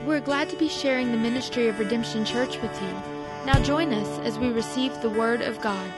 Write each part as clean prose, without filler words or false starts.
We're glad to be sharing the ministry of Redemption Church with you. Now join us as we receive the Word of God.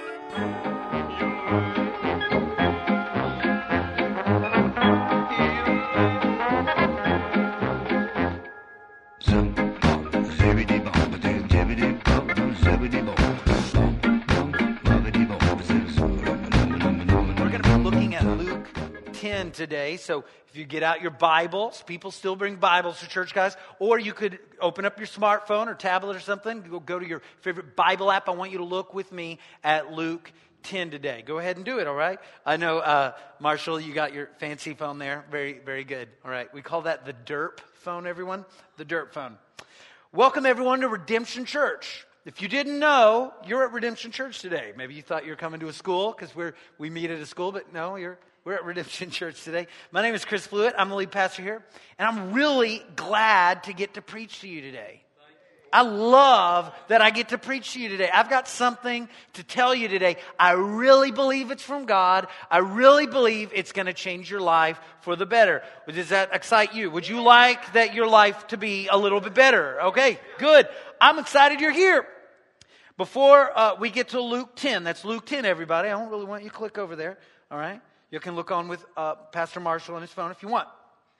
We're going to be looking at Luke 10 today, so if you get out your Bibles, people still bring Bibles to church, guys, or you could open up your smartphone or tablet or something, go to your favorite Bible app. I want you to look with me at Luke 10 today. Go ahead and do it, all right? I know, Marshall, you got your fancy phone there. Very, very good. All right, we call that the DERP phone, everyone. The DERP phone. Welcome, everyone, to Redemption Church. If you didn't know, you're at Redemption Church today. Maybe you thought you were coming to a school because we meet at a school, but no, we're at Redemption Church today. My name is Chris Flewitt. I'm the lead pastor here, and I'm really glad to get to preach to you today. I love that I get to preach to you today. I've got something to tell you today. I really believe it's from God. I really believe it's going to change your life for the better. Does that excite you? Would you like that your life to be a little bit better? Okay, good. I'm excited you're here. Before we get to Luke 10, that's Luke 10, everybody. I don't really want you to click over there, all right? You can look on with Pastor Marshall on his phone if you want.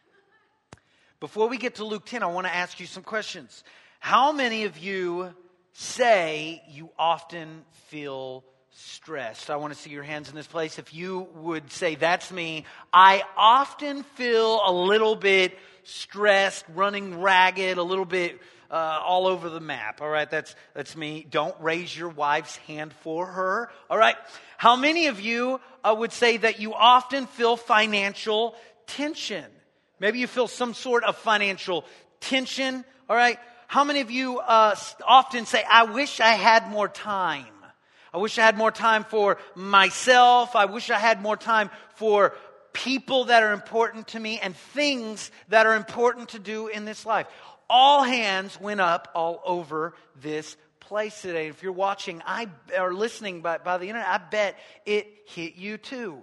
Before we get to Luke 10, I want to ask you some questions. How many of you say you often feel stressed? I want to see your hands in this place. If you would say, that's me, I often feel a little bit stressed, running ragged, a little bit all over the map. All right, that's me. Don't raise your wife's hand for her. All right. How many of you would say that you often feel financial tension? Maybe you feel some sort of financial tension. All right. How many of you often say, I wish I had more time? I wish I had more time for myself. I wish I had more time for people that are important to me and things that are important to do in this life. All hands went up all over this place today. If you're watching or listening by the internet, I bet it hit you too.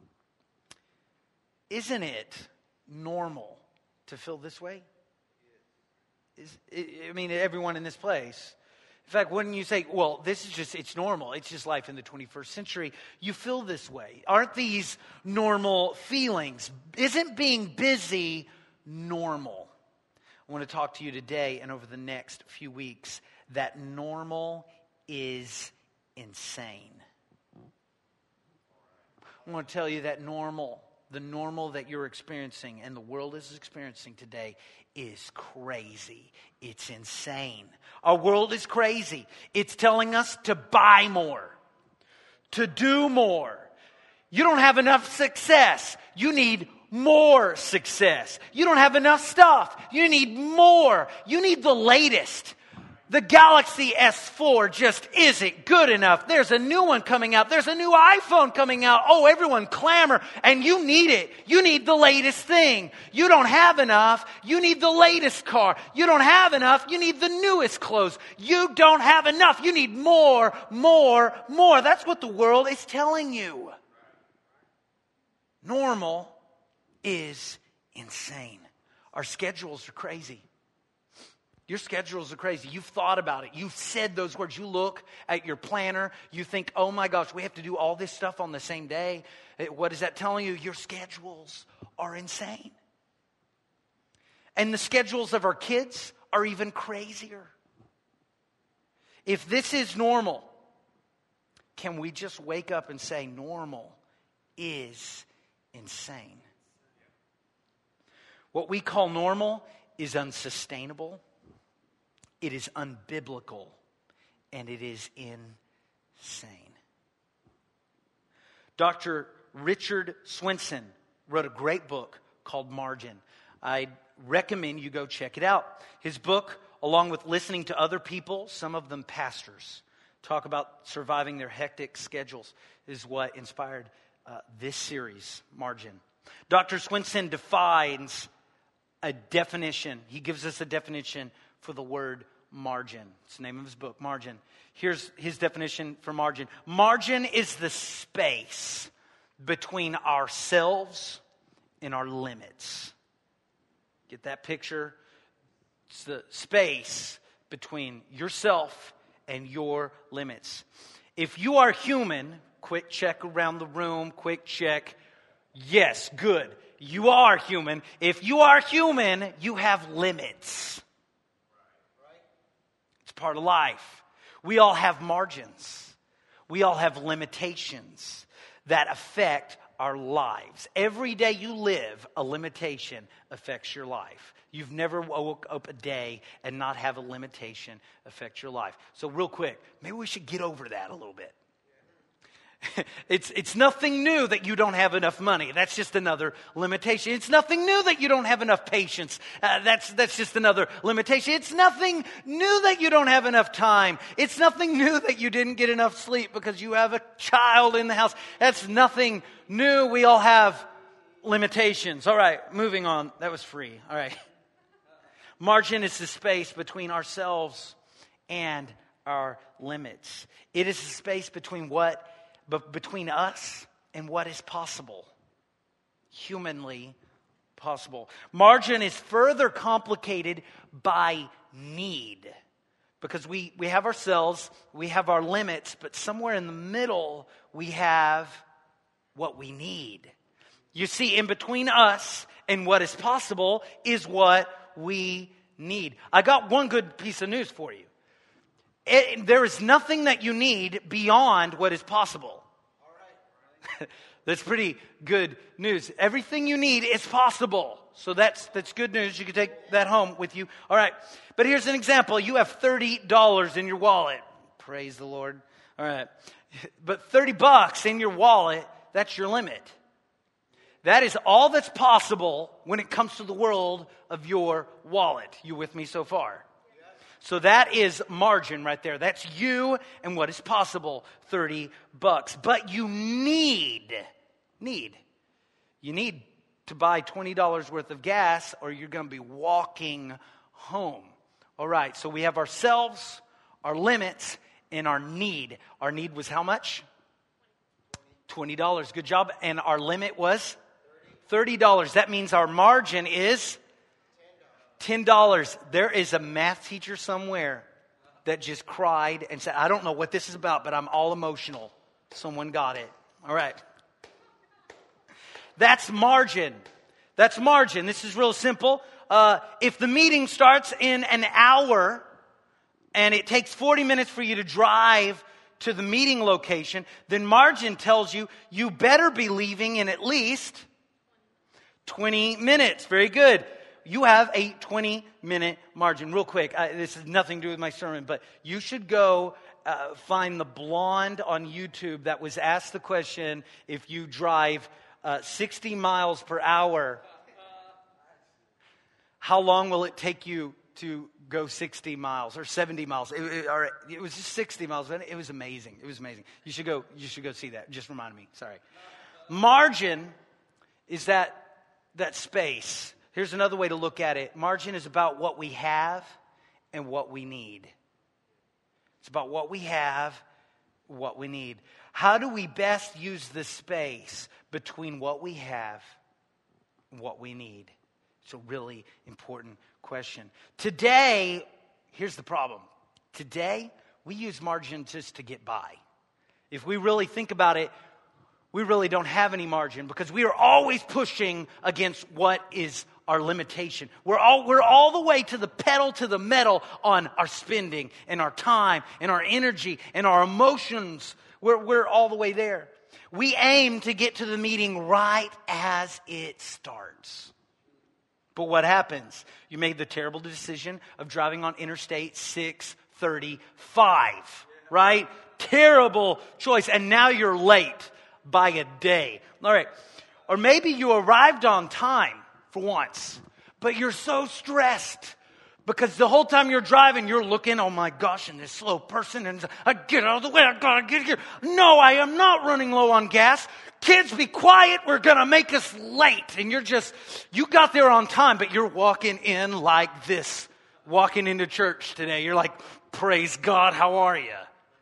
Isn't it normal to feel this way? Everyone in this place. In fact, wouldn't you say, well, it's normal. It's just life in the 21st century. You feel this way. Aren't these normal feelings? Isn't being busy normal? I want to talk to you today and over the next few weeks that normal is insane. I want to tell you that the normal that you're experiencing and the world is experiencing today is crazy. It's insane. Our world is crazy. It's telling us to buy more, to do more. You don't have enough success. You need more success. You don't have enough stuff. You need more. You need the latest. The Galaxy S4 just isn't good enough. There's a new one coming out. There's a new iPhone coming out. Oh, everyone clamor, and you need it. You need the latest thing. You don't have enough. You need the latest car. You don't have enough. You need the newest clothes. You don't have enough. You need more, more, more. That's what the world is telling you. Normal is insane. Our schedules are crazy. Your schedules are crazy. You've thought about it. You've said those words. You look at your planner. You think, oh my gosh, we have to do all this stuff on the same day. What is that telling you? Your schedules are insane. And the schedules of our kids are even crazier. If this is normal, can we just wake up and say normal is insane? What we call normal is unsustainable. It is unbiblical, and it is insane. Dr. Richard Swenson wrote a great book called Margin. I recommend you go check it out. His book, along with listening to other people, some of them pastors, talk about surviving their hectic schedules, is what inspired this series, Margin. Dr. Swenson defines a definition. He gives us a definition for the word margin. It's the name of his book, Margin. Here's his definition for margin. Margin is the space between ourselves and our limits. Get that picture? It's the space between yourself and your limits. If you are human, quick check around the room, quick check. Yes, good. You are human. If you are human, you have limits. It's part of life. We all have margins. We all have limitations that affect our lives. Every day you live, a limitation affects your life. You've never woke up a day and not have a limitation affect your life. So real quick, maybe we should get over that a little bit. It's nothing new that you don't have enough money. That's just another limitation. It's nothing new that you don't have enough patience. That's just another limitation. It's nothing new that you don't have enough time. It's nothing new that you didn't get enough sleep because you have a child in the house. That's nothing new. We all have limitations. All right, moving on. That was free. All right. Margin is the space between ourselves and our limits. It is the space between us and what is possible, humanly possible. Margin is further complicated by need, because we have ourselves, we have our limits, but somewhere in the middle we have what we need. You see, in between us and what is possible is what we need. I got one good piece of news for you. There is nothing that you need beyond what is possible. All right. That's pretty good news. Everything you need is possible. So that's good news. You can take that home with you. All right. But here's an example. You have $30 in your wallet. Praise the Lord. All right. But $30 in your wallet, that's your limit. That is all that's possible when it comes to the world of your wallet. You with me so far? So that is margin right there. That's you and what is possible, $30. But you need to buy $20 worth of gas, or you're going to be walking home. All right, so we have ourselves, our limits, and our need. Our need was how much? $20. Good job. And our limit was $30. That means our margin is $10. There is a math teacher somewhere that just cried and said, I don't know what this is about, but I'm all emotional. Someone got it. All right. That's margin. That's margin. This is real simple. If the meeting starts in an hour and it takes 40 minutes for you to drive to the meeting location, then margin tells you you better be leaving in at least 20 minutes. Very good. You have a 20-minute margin. Real quick, this has nothing to do with my sermon, but you should go find the blonde on YouTube that was asked the question, if you drive 60 miles per hour, how long will it take you to go 60 miles or 70 miles? It was just 60 miles. It was amazing. It was amazing. You should go see that. Just reminded me. Sorry. Margin is that space. Here's another way to look at it. Margin is about what we have and what we need. It's about what we have, what we need. How do we best use the space between what we have and what we need? It's a really important question. Today, here's the problem. Today, we use margin just to get by. If we really think about it, we really don't have any margin because we are always pushing against what is our limitation. We're all the way to the pedal to the metal on our spending and our time and our energy and our emotions. We're all the way there. We aim to get to the meeting right as it starts. But what happens? You made the terrible decision of driving on Interstate 635, right? Terrible choice. And now you're late by a day. All right. Or maybe you arrived on time for once, but you're so stressed because the whole time you're driving, you're looking, oh my gosh, and this slow person, and I get out of the way, I gotta get here. No, I am not running low on gas. Kids, be quiet, we're gonna make us late. And you got there on time, but you're walking in like this, walking into church today. You're like, praise God, how are you?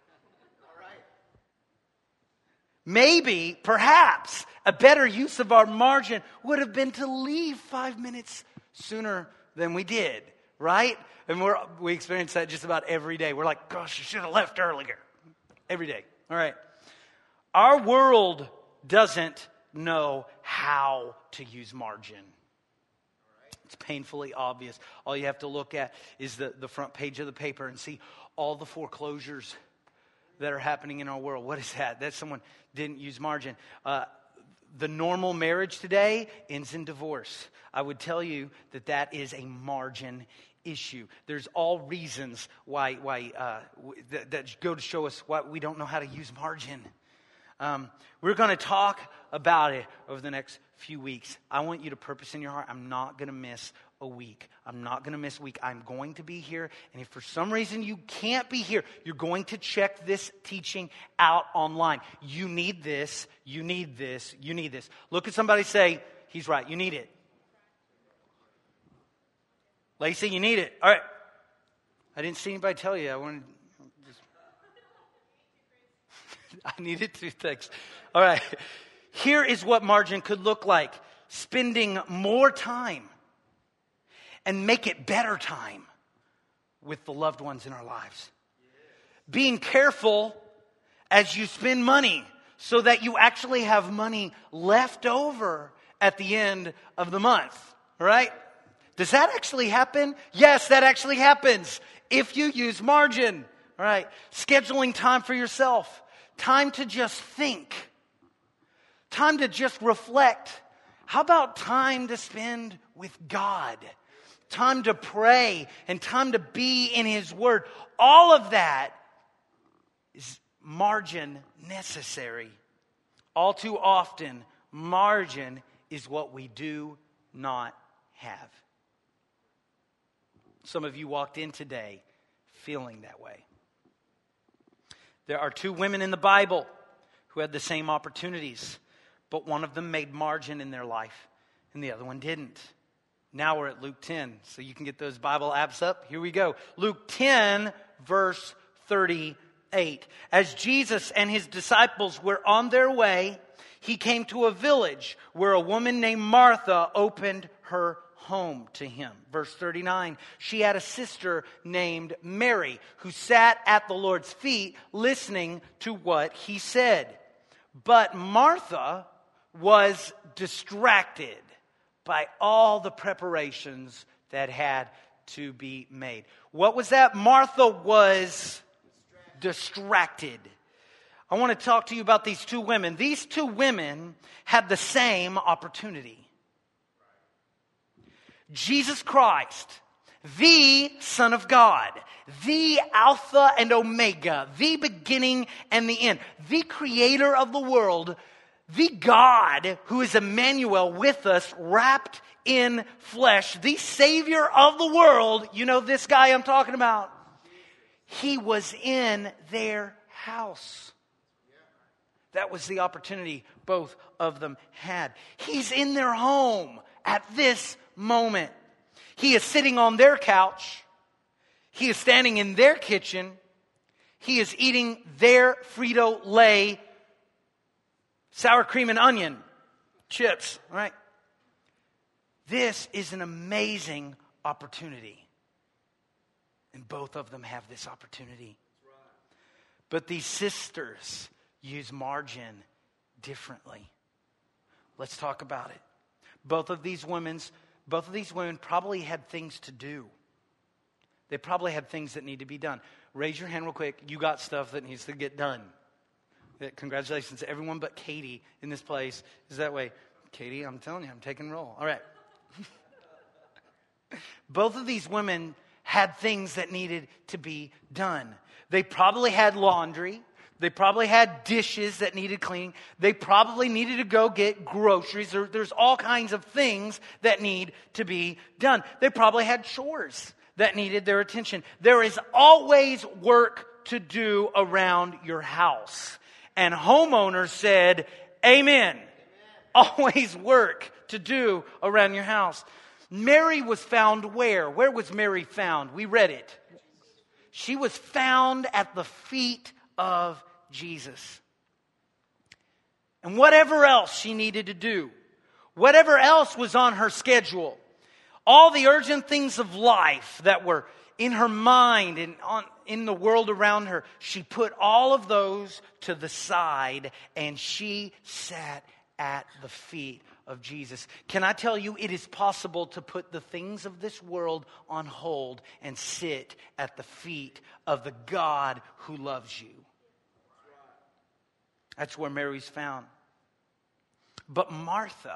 Maybe, perhaps, a better use of our margin would have been to leave 5 minutes sooner than we did, right? And we experience that just about every day. We're like, gosh, I should have left earlier. Every day. All right. Our world doesn't know how to use margin. It's painfully obvious. All you have to look at is the front page of the paper and see all the foreclosures that are happening in our world. What is that? That someone didn't use margin. The normal marriage today ends in divorce. I would tell you that is a margin issue. There's all reasons why that go to show us why we don't know how to use margin. We're going to talk about it over the next few weeks. I want you to purpose in your heart. I'm not going to miss a week. I'm going to be here. And if for some reason you can't be here, you're going to check this teaching out online. You need this. You need this. You need this. Look at somebody, say, he's right. You need it. Lacey, you need it. All right. I didn't see anybody tell you. I needed 2 things. All right. Here is what margin could look like. Spending more time and make it better time with the loved ones in our lives. Being careful as you spend money so that you actually have money left over at the end of the month. All right? Does that actually happen? Yes, that actually happens if you use margin. All right? Scheduling time for yourself. Time to just think. Time to just reflect. How about time to spend with God? Time to pray and time to be in His Word. All of that is margin necessary. All too often, margin is what we do not have. Some of you walked in today feeling that way. There are 2 women in the Bible who had the same opportunities, but one of them made margin in their life and the other one didn't. Now we're at Luke 10, so you can get those Bible apps up. Here we go. Luke 10, verse 38. As Jesus and His disciples were on their way, He came to a village where a woman named Martha opened her home to Him. Verse 39, she had a sister named Mary who sat at the Lord's feet listening to what He said. But Martha was distracted by all the preparations that had to be made. What was that? Martha was distracted. I want to talk to you about these 2 women. These 2 women had the same opportunity. Jesus Christ, the Son of God, the Alpha and Omega, the beginning and the end, the Creator of the world, the God who is Emmanuel with us, wrapped in flesh, the Savior of the world. You know this guy I'm talking about. He was in their house. That was the opportunity both of them had. He's in their home at this moment. He is sitting on their couch. He is standing in their kitchen. He is eating their Frito-Lay sour cream and onion chips, right? This is an amazing opportunity. And both of them have this opportunity. But these sisters use margin differently. Let's talk about it. Both of these women probably had things to do. They probably had things that need to be done. Raise your hand real quick. You got stuff that needs to get done. Congratulations to everyone but Katie in this place is that way. Katie, I'm telling you, I'm taking roll. All right. Both of these women had things that needed to be done. They probably had laundry. They probably had dishes that needed cleaning. They probably needed to go get groceries. There's all kinds of things that need to be done. They probably had chores that needed their attention. There is always work to do around your house. And homeowners said, amen. Always work to do around your house. Mary was found where? Where was Mary found? We read it. She was found at the feet of Jesus. And whatever else she needed to do, whatever else was on her schedule, All the urgent things of life that were in her mind and in the world around her, she put all of those to the side and she sat at the feet of Jesus. Can I tell you, it is possible to put the things of this world on hold and sit at the feet of the God who loves you. That's where Mary's found. But Martha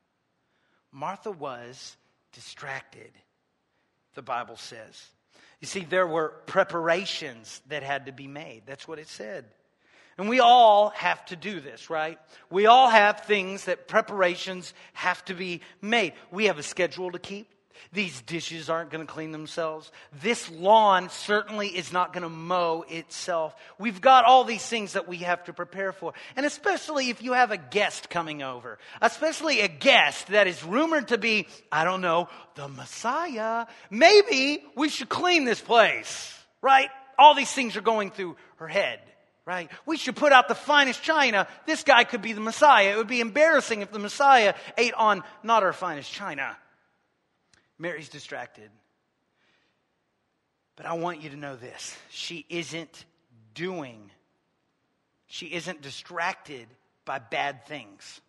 was distracted, the Bible says. You see, there were preparations that had to be made. That's what it said. And we all have to do this, right? We all have things that preparations have to be made. We have a schedule to keep. These dishes aren't going to clean themselves. This lawn certainly is not going to mow itself. We've got all these things that we have to prepare for. And especially if you have a guest coming over. Especially a guest that is rumored to be, I don't know, the Messiah. Maybe we should clean this place, right? All these things are going through her head. Right? We should put out the finest china. This guy could be the Messiah. It would be embarrassing if the Messiah ate on not our finest china. Mary's distracted. But I want you to know this. She isn't distracted by bad things.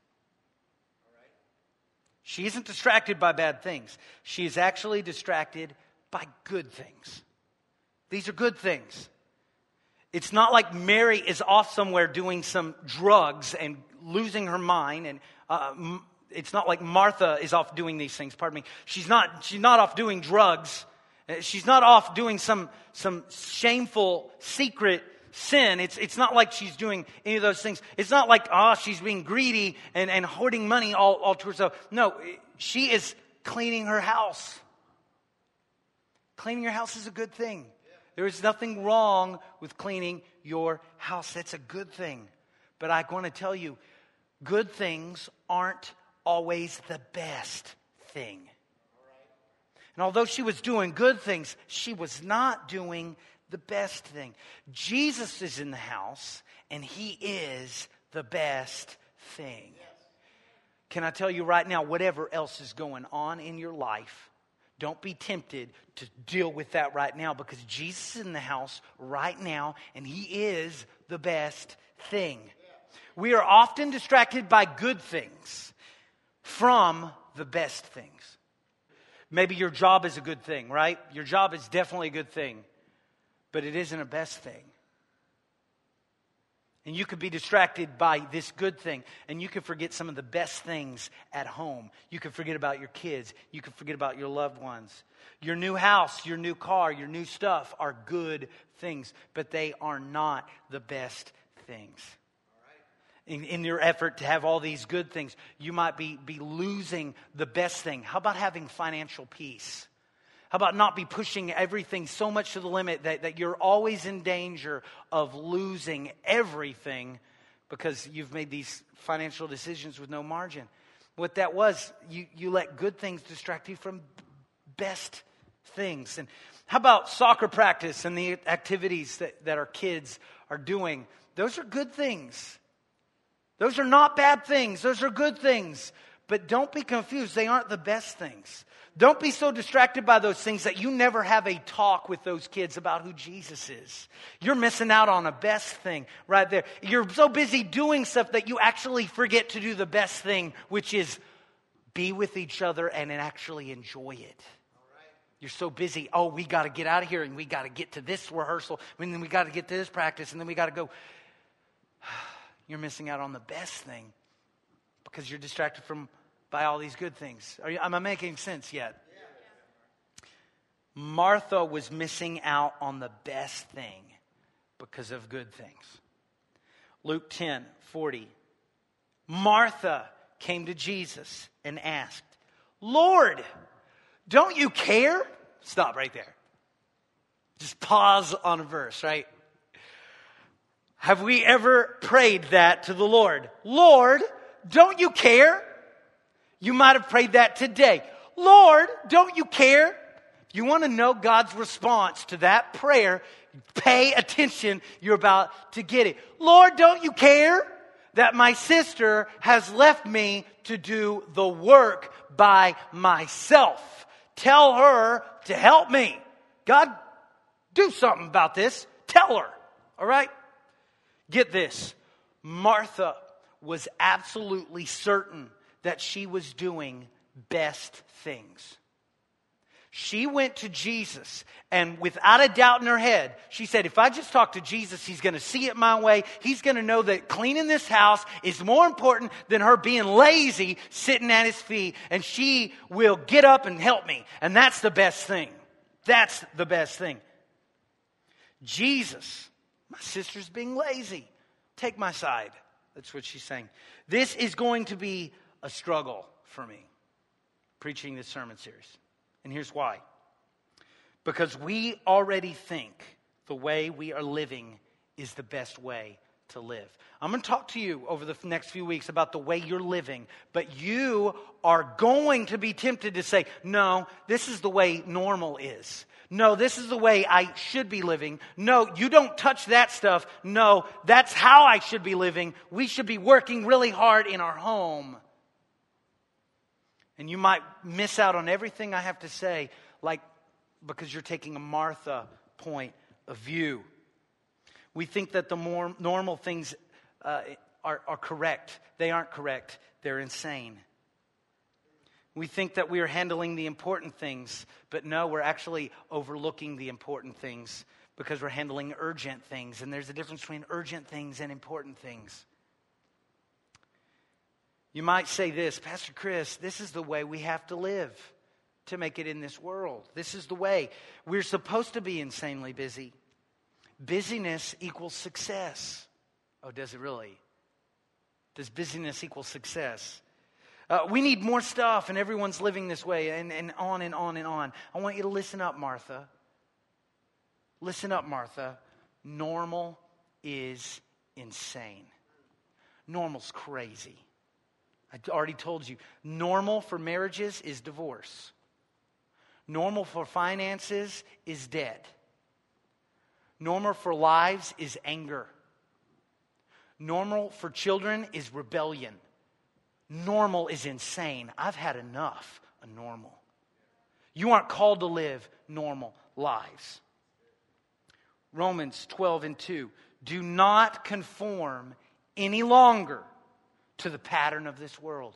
She isn't distracted by bad things. She is actually distracted by good things. These are good things. It's not like Mary is off somewhere doing some drugs and losing her mind. And it's not like Martha is off doing these things. Pardon me. She's not off doing drugs. She's not off doing some shameful secret sin. It's not like she's doing any of those things. It's not like she's being greedy and hoarding money all to herself. No, she is cleaning her house. Cleaning your house is a good thing. There is nothing wrong with cleaning your house. That's a good thing. But I want to tell you, good things aren't always the best thing. And although she was doing good things, she was not doing the best thing. Jesus is in the house, and he is the best thing. Can I tell you right now, whatever else is going on in your life, don't be tempted to deal with that right now, because Jesus is in the house right now and he is the best thing. We are often distracted by good things from the best things. Maybe your job is a good thing, right? Your job is definitely a good thing, but it isn't a best thing. And you could be distracted by this good thing, and you could forget some of the best things at home. You could forget about your kids. You could forget about your loved ones. Your new house, your new car, your new stuff are good things, but they are not the best things. In your effort to have all these good things, you might be losing the best thing. How about having financial peace? How about not be pushing everything so much to the limit that you're always in danger of losing everything because you've made these financial decisions with no margin? What that was, you let good things distract you from best things. And how about soccer practice and the activities that our kids are doing? Those are good things. Those are not bad things. Those are good things. But don't be confused. They aren't the best things. Don't be so distracted by those things that you never have a talk with those kids about who Jesus is. You're missing out on a best thing right there. You're so busy doing stuff that you actually forget to do the best thing, which is be with each other and actually enjoy it. You're so busy. Oh, we got to get out of here and we got to get to this rehearsal. And then we got to get to this practice and then we got to go. You're missing out on the best thing because you're distracted by all these good things. Am I making sense yet? Yeah. Martha was missing out on the best thing because of good things. Luke 10:40. Martha came to Jesus and asked, "Lord, don't you care?" Stop right there. Just pause on a verse, right? Have we ever prayed that to the Lord? Lord, don't you care? You might have prayed that today. Lord, don't you care? If you want to know God's response to that prayer, pay attention. You're about to get it. Lord, don't you care that my sister has left me to do the work by myself? Tell her to help me. God, do something about this. Tell her. All right? Get this. Martha was absolutely certain that she was doing best things. She went to Jesus, and without a doubt in her head, she said, if I just talk to Jesus, he's going to see it my way. He's going to know that cleaning this house is more important than her being lazy, sitting at his feet, and she will get up and help me. And that's the best thing. That's the best thing. Jesus, my sister's being lazy. Take my side. That's what she's saying. This is going to be a struggle for me, preaching this sermon series. And here's why. Because we already think the way we are living is the best way to live. I'm going to talk to you over the next few weeks about the way you're living, but you are going to be tempted to say, no, this is the way normal is. No, this is the way I should be living. No, you don't touch that stuff. No, that's how I should be living. We should be working really hard in our home. And you might miss out on everything I have to say, because you're taking a Martha point of view. We think that the more normal things are correct. They aren't correct. They're insane. We think that we are handling the important things, but no, we're actually overlooking the important things because we're handling urgent things. And there's a difference between urgent things and important things. You might say this, Pastor Chris, this is the way we have to live to make it in this world. This is the way. We're supposed to be insanely busy. Busyness equals success. Oh, does it really? Does busyness equal success? We need more stuff, and everyone's living this way, and on and on and on. I want you to listen up, Martha. Listen up, Martha. Normal is insane. Normal's crazy. I already told you, normal for marriages is divorce. Normal for finances is debt. Normal for lives is anger. Normal for children is rebellion. Normal is insane. I've had enough of normal. You aren't called to live normal lives. Romans 12:2. Do not conform any longer to the pattern of this world,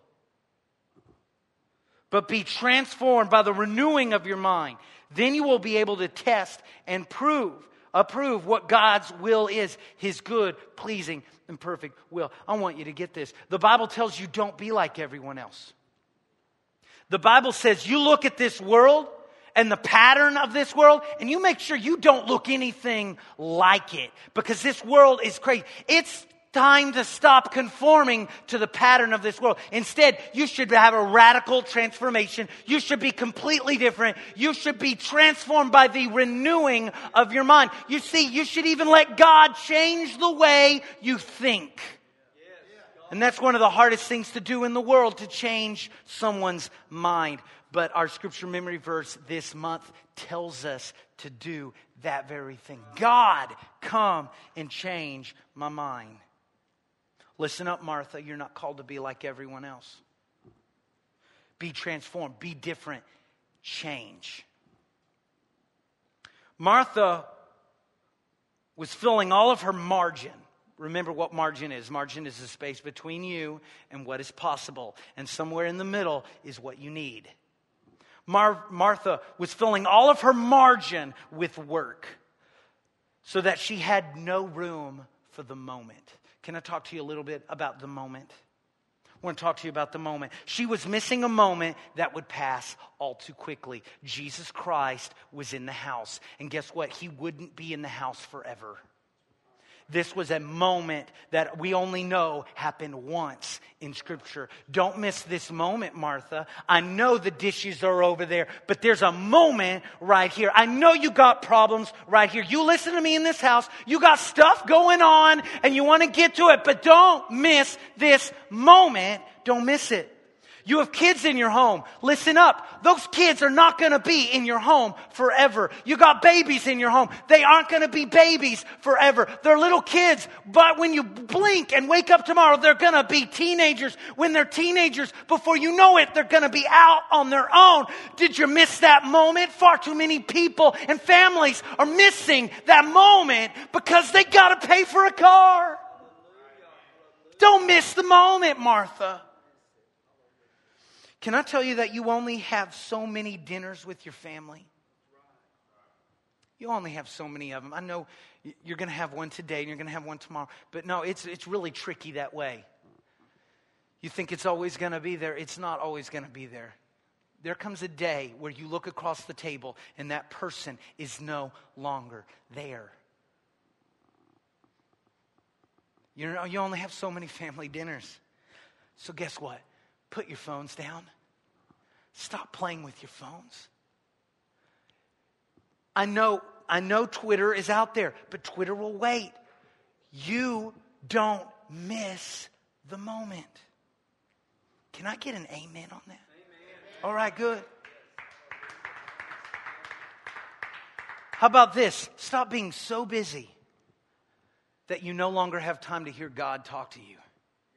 but be transformed by the renewing of your mind. Then you will be able to test and approve what God's will is, His good, pleasing, and perfect will. I want you to get this. The Bible tells you don't be like everyone else. The Bible says you look at this world and the pattern of this world, and you make sure you don't look anything like it, because this world is crazy. It's time to stop conforming to the pattern of this world. Instead, you should have a radical transformation. You should be completely different. You should be transformed by the renewing of your mind. You see, you should even let God change the way you think. And that's one of the hardest things to do in the world, to change someone's mind. But our scripture memory verse this month tells us to do that very thing. God, come and change my mind. Listen up, Martha. You're not called to be like everyone else. Be transformed. Be different. Change. Martha was filling all of her margin. Remember what margin is. Margin is the space between you and what is possible. And somewhere in the middle is what you need. Martha was filling all of her margin with work so that she had no room for the moment. Can I talk to you a little bit about the moment? I want to talk to you about the moment. She was missing a moment that would pass all too quickly. Jesus Christ was in the house. And guess what? He wouldn't be in the house forever. This was a moment that we only know happened once in Scripture. Don't miss this moment, Martha. I know the dishes are over there, but there's a moment right here. I know you got problems right here. You listen to me in this house. You got stuff going on and you want to get to it, but don't miss this moment. Don't miss it. You have kids in your home. Listen up. Those kids are not going to be in your home forever. You got babies in your home. They aren't going to be babies forever. They're little kids. But when you blink and wake up tomorrow, they're going to be teenagers. When they're teenagers, before you know it, they're going to be out on their own. Did you miss that moment? Far too many people and families are missing that moment because they got to pay for a car. Don't miss the moment, Martha. Can I tell you that you only have so many dinners with your family? You only have so many of them. I know you're going to have one today and you're going to have one tomorrow. But no, it's really tricky that way. You think it's always going to be there. It's not always going to be there. There comes a day where you look across the table and that person is no longer there. You know, you only have so many family dinners. So guess what? Put your phones down. Stop playing with your phones. I know Twitter is out there, but Twitter will wait. You don't miss the moment. Can I get an amen on that? Amen. All right, good. How about this? Stop being so busy that you no longer have time to hear God talk to you.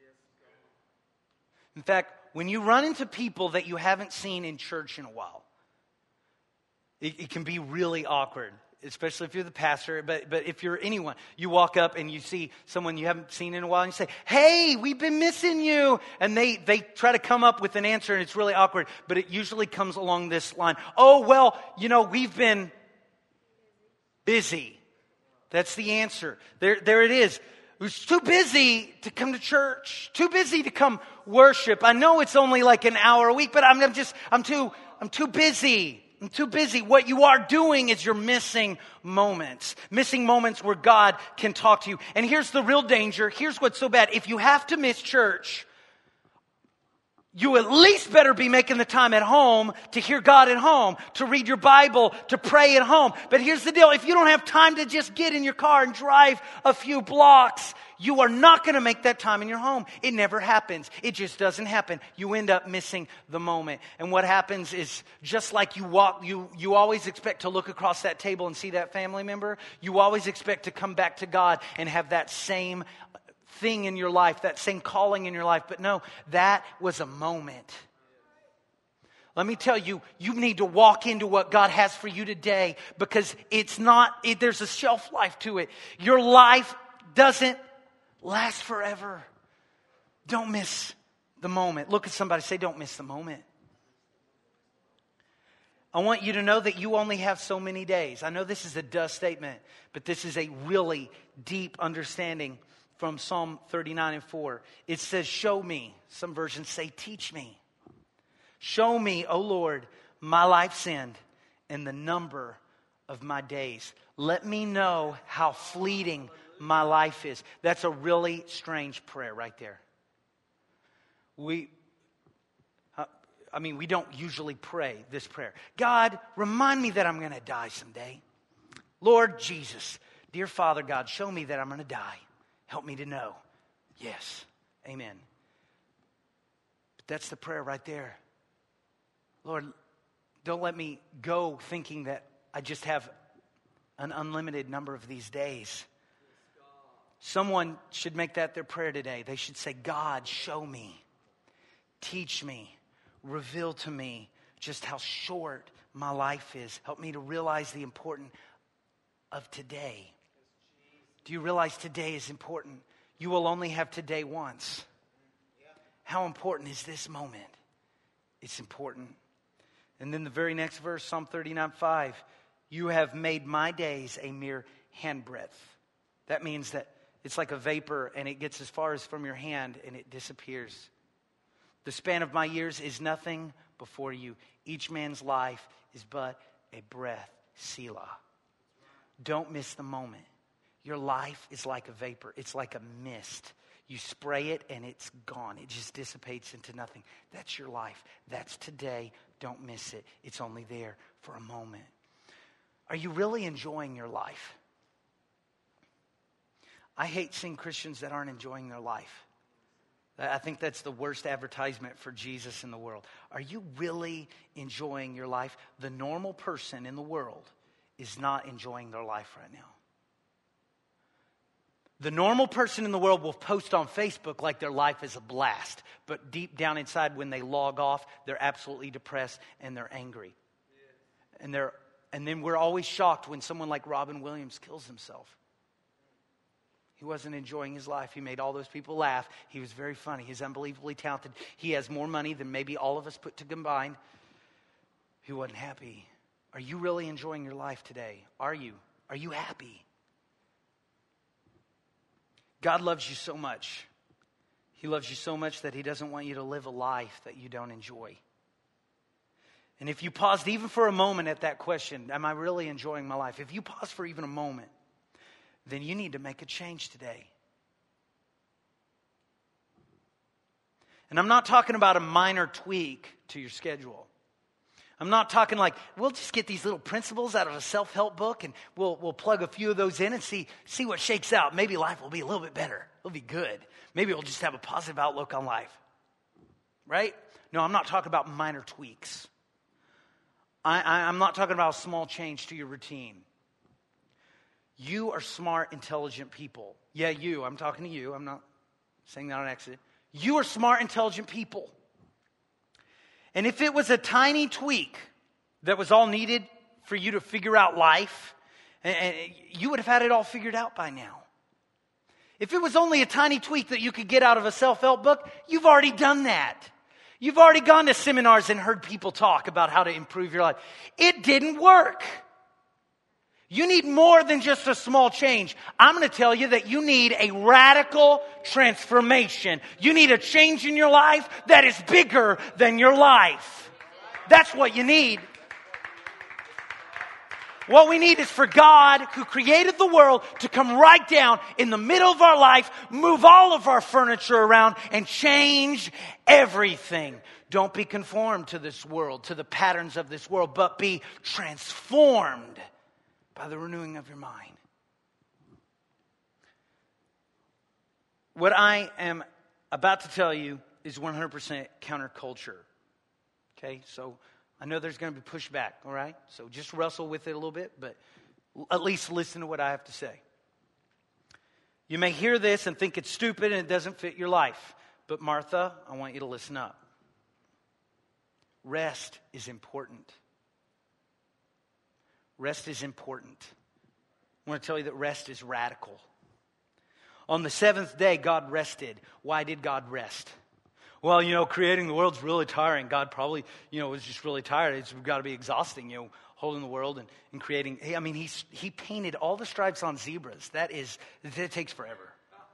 In fact, when you run into people that you haven't seen in church in a while, it can be really awkward, especially if you're the pastor. But if you're anyone, you walk up and you see someone you haven't seen in a while and you say, "Hey, we've been missing you." And they try to come up with an answer and it's really awkward. But it usually comes along this line. "Oh, well, we've been busy." That's the answer. There it is. It was too busy to come to church. Too busy to come worship. I know it's only like an hour a week, but I'm too busy. I'm too busy. What you are doing is you're missing moments. Missing moments where God can talk to you. And here's the real danger. Here's what's so bad. If you have to miss church, you at least better be making the time at home to hear God at home, to read your Bible, to pray at home. But here's the deal. If you don't have time to just get in your car and drive a few blocks, you are not going to make that time in your home. It never happens. It just doesn't happen. You end up missing the moment. And what happens is, just like you walk, you always expect to look across that table and see that family member. You always expect to come back to God and have that same thing in your life, that same calling in your life. But no, that was a moment. Let me tell you, you need to walk into what God has for you today, because there's a shelf life to it. Your life doesn't last forever. Don't miss the moment. Look at somebody, say, "Don't miss the moment." I want you to know that you only have so many days. I know this is a duh statement, but this is a really deep understanding from Psalm 39:4. It says, "Show me." Some versions say, "Teach me." "Show me, O Lord, my life's end and the number of my days. Let me know how fleeting my life is." That's a really strange prayer right there. We don't usually pray this prayer. "God, remind me that I'm going to die someday. Lord Jesus, dear Father God, show me that I'm going to die. Help me to know." Yes. Amen. But that's the prayer right there. Lord, don't let me go thinking that I just have an unlimited number of these days. Someone should make that their prayer today. They should say, "God, show me, teach me, reveal to me just how short my life is. Help me to realize the importance of today." Do you realize today is important? You will only have today once. How important is this moment? It's important. And then the very next verse, Psalm 39:5, "You have made my days a mere handbreadth." That means that it's like a vapor and it gets as far as from your hand and it disappears. "The span of my years is nothing before you. Each man's life is but a breath." Selah. Don't miss the moment. Your life is like a vapor. It's like a mist. You spray it and it's gone. It just dissipates into nothing. That's your life. That's today. Don't miss it. It's only there for a moment. Are you really enjoying your life? I hate seeing Christians that aren't enjoying their life. I think that's the worst advertisement for Jesus in the world. Are you really enjoying your life? The normal person in the world is not enjoying their life right now. The normal person in the world will post on Facebook like their life is a blast. But deep down inside, when they log off, they're absolutely depressed and they're angry. Yeah. And then we're always shocked when someone like Robin Williams kills himself. He wasn't enjoying his life. He made all those people laugh. He was very funny. He's unbelievably talented. He has more money than maybe all of us put to combine. He wasn't happy. Are you really enjoying your life today? Are you? Are you happy? God loves you so much. He loves you so much that he doesn't want you to live a life that you don't enjoy. And if you paused even for a moment at that question, am I really enjoying my life? If you pause for even a moment, then you need to make a change today. And I'm not talking about a minor tweak to your schedule. I'm not talking like, we'll just get these little principles out of a self-help book and we'll plug a few of those in and see what shakes out. Maybe life will be a little bit better. It'll be good. Maybe we'll just have a positive outlook on life. Right? No, I'm not talking about minor tweaks. I'm not talking about a small change to your routine. You are smart, intelligent people. Yeah, you. I'm talking to you. I'm not saying that on accident. You are smart, intelligent people. And if it was a tiny tweak that was all needed for you to figure out life, and you would have had it all figured out by now. If it was only a tiny tweak that you could get out of a self-help book, you've already done that. You've already gone to seminars and heard people talk about how to improve your life. It didn't work. You need more than just a small change. I'm going to tell you that you need a radical transformation. You need a change in your life that is bigger than your life. That's what you need. What we need is for God, who created the world, to come right down in the middle of our life, move all of our furniture around, and change everything. Don't be conformed to this world, to the patterns of this world, but be transformed by the renewing of your mind. What I am about to tell you is 100% counterculture. Okay, so I know there's going to be pushback, all right? So just wrestle with it a little bit, but at least listen to what I have to say. You may hear this and think it's stupid and it doesn't fit your life. But Martha, I want you to listen up. Rest is important. Rest is important. I want to tell you that rest is radical. On the seventh day, God rested. Why did God rest? Well, creating the world's really tiring. God probably, was just really tired. It's got to be exhausting, holding the world and creating. Hey, he painted all the stripes on zebras. It takes forever.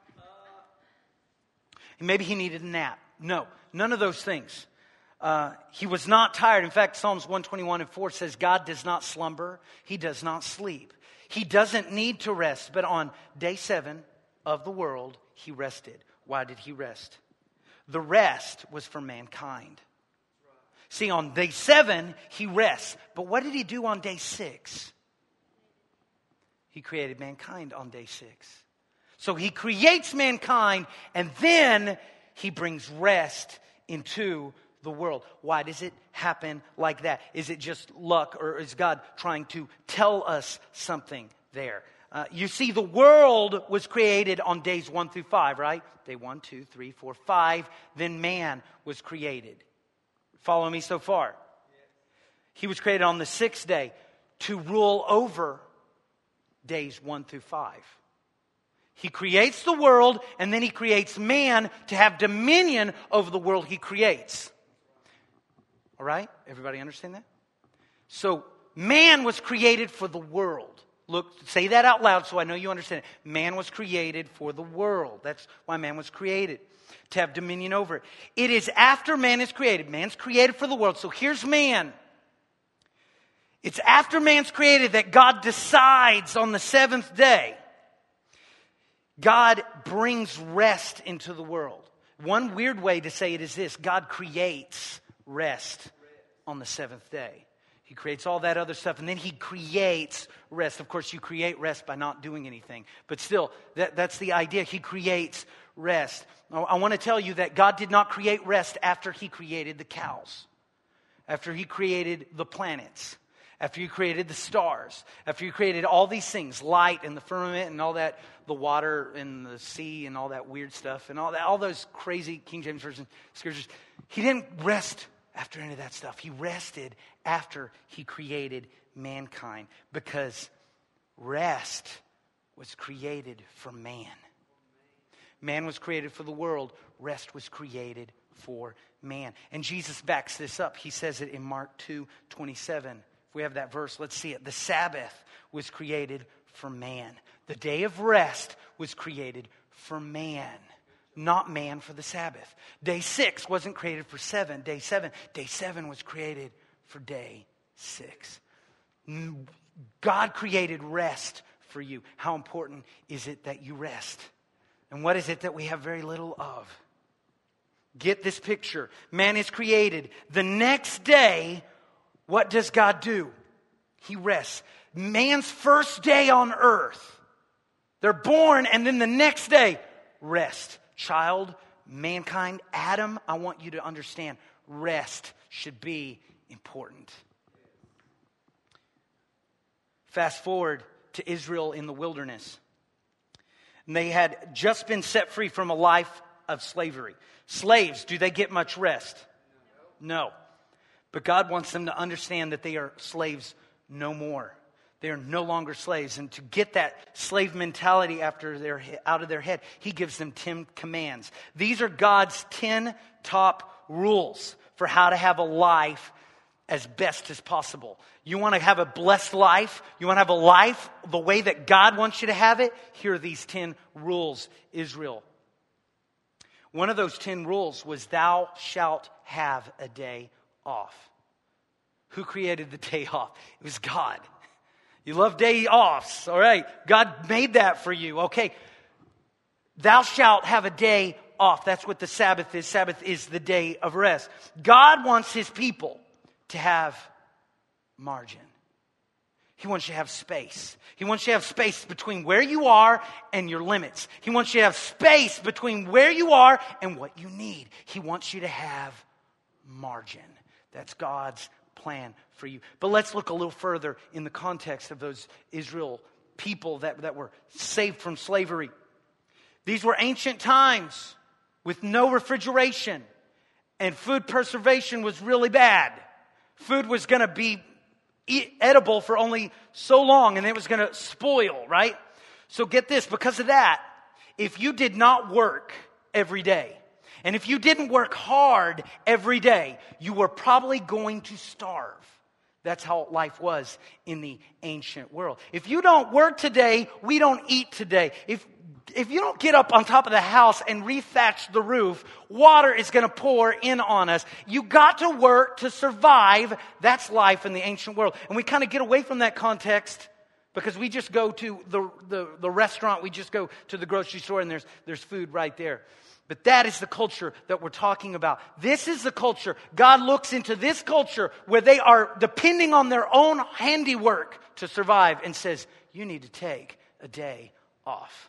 Maybe he needed a nap. No, none of those things. He was not tired. In fact, Psalms 121:4 says, God does not slumber. He does not sleep. He doesn't need to rest. But on day 7 of the world, he rested. Why did he rest? The rest was for mankind. See, on day 7, he rests. But what did he do on day 6? He created mankind on day 6. So he creates mankind, and then he brings rest into the world. Why does it happen like that? Is it just luck, or is God trying to tell us something there? You see, the world was created on days 1 through 5, right? Day 1, 2, 3, 4, 5. Then man was created. Follow me so far? He was created on the 6th day to rule over days 1 through 5. He creates the world, and then he creates man to have dominion over the world he creates. All right? Everybody understand that? So, man was created for the world. Look, say that out loud so I know you understand it. Man was created for the world. That's why man was created, to have dominion over it. It is after man is created. Man's created for the world. So here's man. It's after man's created that God decides on the 7th day. God brings rest into the world. One weird way to say it is this: God creates rest on the 7th day. He creates all that other stuff, and then he creates rest. Of course, you create rest by not doing anything. But still, that's the idea. He creates rest. I want to tell you that God did not create rest after He created the cows, after He created the planets, after He created the stars, after He created all these things, light and the firmament and all that, the water and the sea and all that weird stuff and all those crazy King James Version scriptures. He didn't rest after any of that stuff. He rested after He created mankind, because rest was created for man. Man was created for the world. Rest was created for man. And Jesus backs this up. He says it in Mark 2:27. If we have that verse, let's see it. The Sabbath was created for man. The day of rest was created for man, not man for the Sabbath. Day 6 wasn't created for 7. Day 7 was created for day 6. God created rest for you. How important is it that you rest? And what is it that we have very little of? Get this picture. Man is created. The next day, what does God do? He rests. Man's first day on earth. They're born, and then the next day, rest. Child, mankind, Adam, I want you to understand, rest should be important. Fast forward to Israel in the wilderness. And they had just been set free from a life of slavery. Slaves, do they get much rest? No. But God wants them to understand that they are slaves no more. They are no longer slaves. And to get that slave mentality out of their head, He gives them 10 commands. These are God's 10 top rules for how to have a life as best as possible. You want to have a blessed life? You want to have a life the way that God wants you to have it? Here are these 10 rules, Israel. One of those 10 rules was, thou shalt have a day off. Who created the day off? It was God. You love day offs, all right? God made that for you, okay? Thou shalt have a day off. That's what the Sabbath is. Sabbath is the day of rest. God wants His people to have margin. He wants you to have space. He wants you to have space between where you are and your limits. He wants you to have space between where you are and what you need. He wants you to have margin. That's God's plan for you. But let's look a little further in the context of those Israel people that were saved from slavery. These were ancient times with no refrigeration, and food preservation was really bad. Food was going to be edible for only so long, and it was going to spoil, right? So get this, because of that, if you did not work every day, and if you didn't work hard every day, you were probably going to starve. That's how life was in the ancient world. If you don't work today, we don't eat today. If you don't get up on top of the house and rethatch the roof, water is going to pour in on us. You got to work to survive. That's life in the ancient world. And we kind of get away from that context because we just go to the restaurant. We just go to the grocery store and there's food right there. But that is the culture that we're talking about. This is the culture. God looks into this culture where they are depending on their own handiwork to survive and says, you need to take a day off.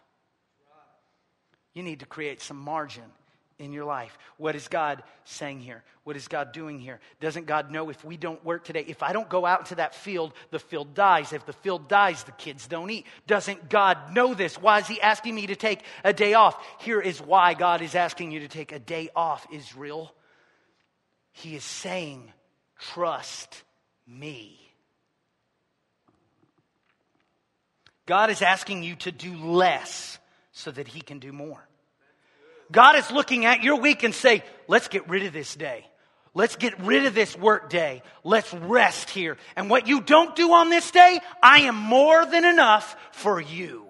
You need to create some margin in your life. What is God saying here? What is God doing here? Doesn't God know if we don't work today, if I don't go out into that field, the field dies. If the field dies, the kids don't eat. Doesn't God know this? Why is He asking me to take a day off? Here is why God is asking you to take a day off, Israel. He is saying, trust me. God is asking you to do less so that He can do more. God is looking at your week and say, let's get rid of this day. Let's get rid of this work day. Let's rest here. And what you don't do on this day, I am more than enough for you.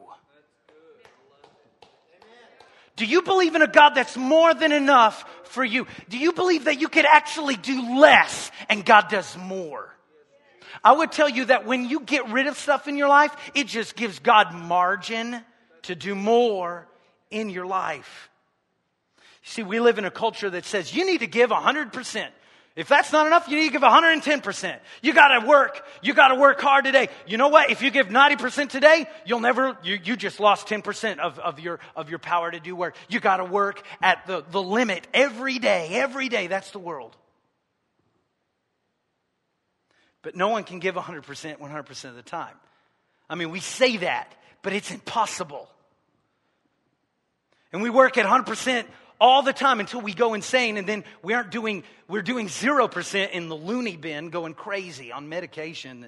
Do you believe in a God that's more than enough for you? Do you believe that you could actually do less and God does more? I would tell you that when you get rid of stuff in your life, it just gives God margin to do more in your life. See, we live in a culture that says you need to give 100%. If that's not enough, you need to give 110%. You got to work. You got to work hard today. You know what? If you give 90% today, you just lost 10% of your power to do work. You got to work at the limit every day. Every day. That's the world. But no one can give 100% 100% of the time. I mean, we say that, but it's impossible. And we work at 100% all the time until we go insane, and then we're doing 0% in the loony bin, going crazy on medication.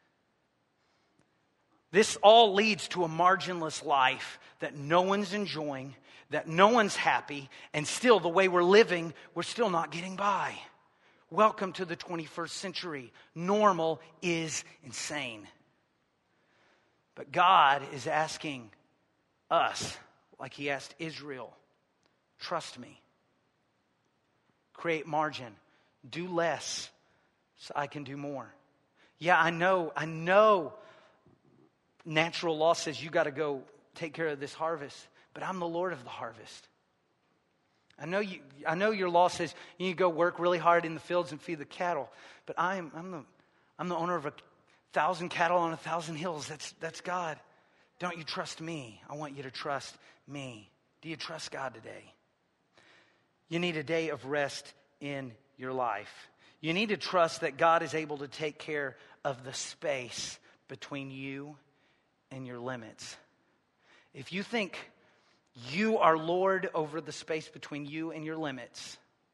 This all leads to a marginless life that no one's enjoying, that no one's happy, and still the way we're living, we're still not getting by. Welcome to the 21st century. Normal is insane. But God is asking us, like he asked Israel, trust me. Create margin. Do less so I can do more. Yeah, I know natural law says you got to go take care of this harvest, but I'm the Lord of the harvest. I know your law says you need to go work really hard in the fields and feed the cattle, but I'm the owner of 1,000 cattle on 1,000 hills. That's God. Don't you trust me? I want you to trust me. Do you trust God today? You need a day of rest in your life. You need to trust that God is able to take care of the space between you and your limits. If you think you are Lord over the space between you and your limits,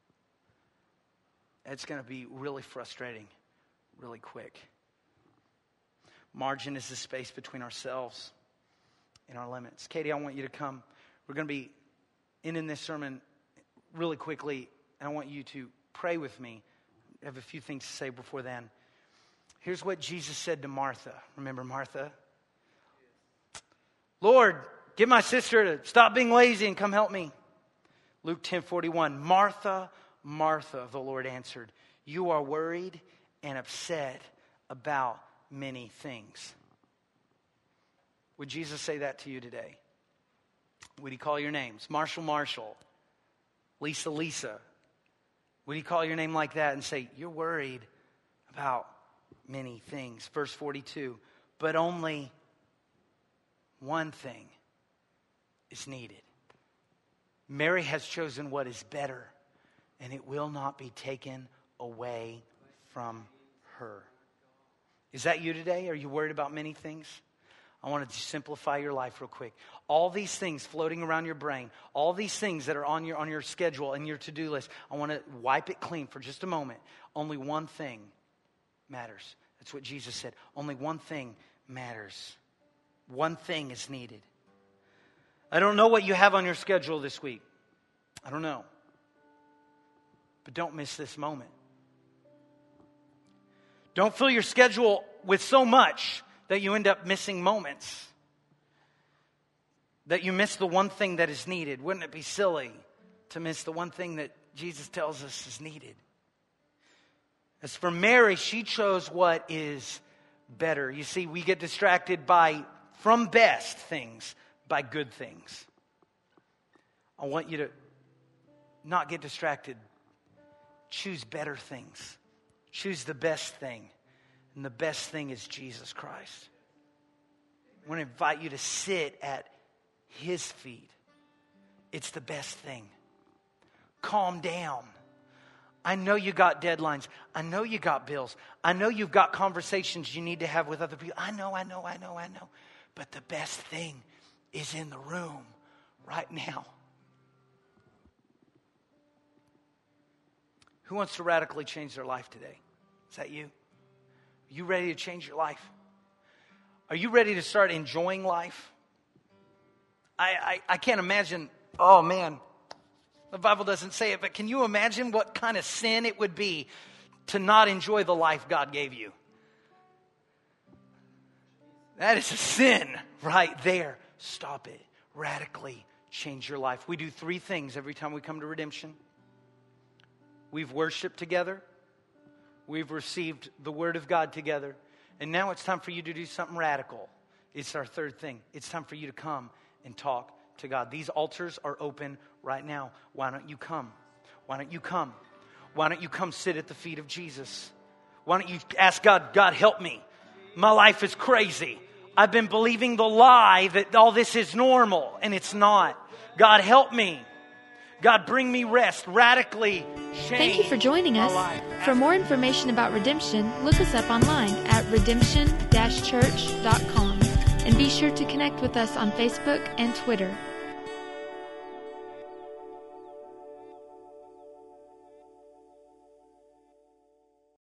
it's going to be really frustrating really quick. Margin is the space between ourselves and our limits. Katie, I want you to come. We're going to be ending this sermon really quickly, and I want you to pray with me. I have a few things to say before then. Here's what Jesus said to Martha. Remember Martha? Lord, get my sister to stop being lazy and come help me. Luke 10:41. Martha, Martha, the Lord answered, you are worried and upset about many things. Would Jesus say that to you today? Would he call your names? Marshall, Marshall. Lisa, Lisa. Would he call your name like that and say, you're worried about many things? Verse 42. But only one thing is needed. Mary has chosen what is better, and it will not be taken away from her. Is that you today? Are you worried about many things? I want to simplify your life real quick. All these things floating around your brain, all these things that are on your schedule and your to-do list, I want to wipe it clean for just a moment. Only one thing matters. That's what Jesus said. Only one thing matters. One thing is needed. I don't know what you have on your schedule this week. I don't know. But don't miss this moment. Don't fill your schedule with so much that you end up missing moments. That you miss the one thing that is needed. Wouldn't it be silly to miss the one thing that Jesus tells us is needed? As for Mary, she chose what is better. You see, we get distracted from best things by good things. I want you to not get distracted. Choose better things. Choose the best thing. And the best thing is Jesus Christ. I want to invite you to sit at his feet. It's the best thing. Calm down. I know you got deadlines. I know you got bills. I know you've got conversations you need to have with other people. I know. But the best thing is in the room right now. Who wants to radically change their life today? Is that you? Are you ready to change your life? Are you ready to start enjoying life? I can't imagine, oh man, the Bible doesn't say it, but can you imagine what kind of sin it would be to not enjoy the life God gave you? That is a sin right there. Stop it. Radically change your life. We do 3 things every time we come to Redemption. We've worshiped together. We've received the Word of God together. And now it's time for you to do something radical. It's our 3rd thing. It's time for you to come and talk to God. These altars are open right now. Why don't you come? Why don't you come? why don't you come sit at the feet of Jesus? Why don't you ask God, God, help me. My life is crazy. I've been believing the lie that all this is normal, and it's not. God, help me. God, bring me rest. Radically change. Thank you for joining us. For more information about Redemption, look us up online at redemption-church.com and be sure to connect with us on Facebook and Twitter.